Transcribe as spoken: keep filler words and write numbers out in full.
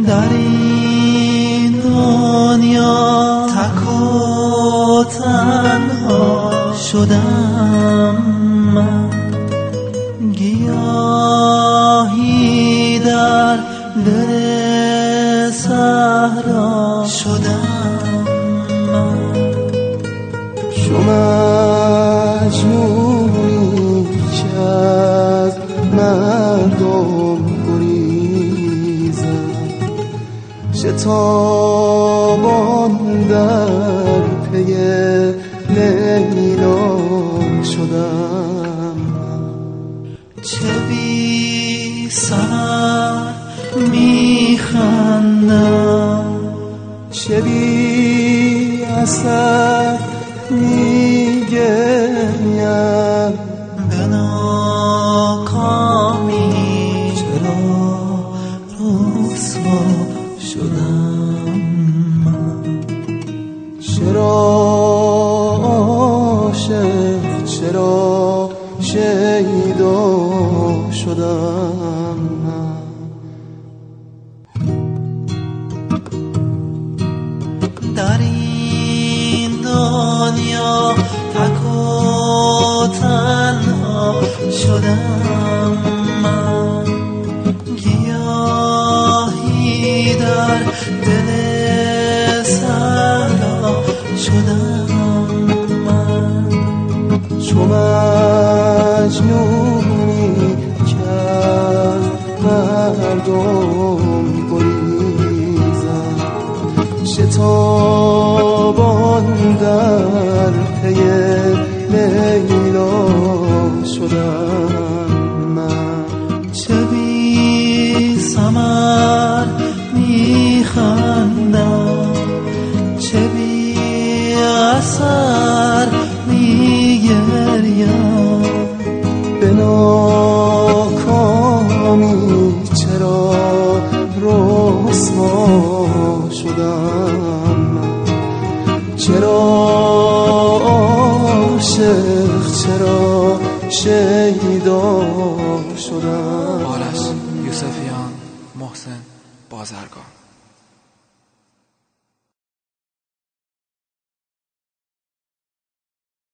در این دنیا تک و تنها شدم من، گیاهی در دل صحرا شدم من. چو مجنونی که از مردم گریزم، شتابان در پی لیلا شدم. چه بی ثمر میخندم، چه بی اثر میگریم، به ناکامی چرا رسوا شدم من. چرا عاشق، چرا شیدا شدم من. در این دنیا تک و تنها شدم من، گیاهی در دل صحرا شدم من. چو مجنونی که از مردم گریزم، شتابان در پی لیلا شدم من. چه بی ثمر میخندم، چه بی اثر میگریم، به ناکامی چرا رسوا شدم من. چرا عاشق، چرا شیدا شدم. آرش یوسفیان، محسن بازرگان.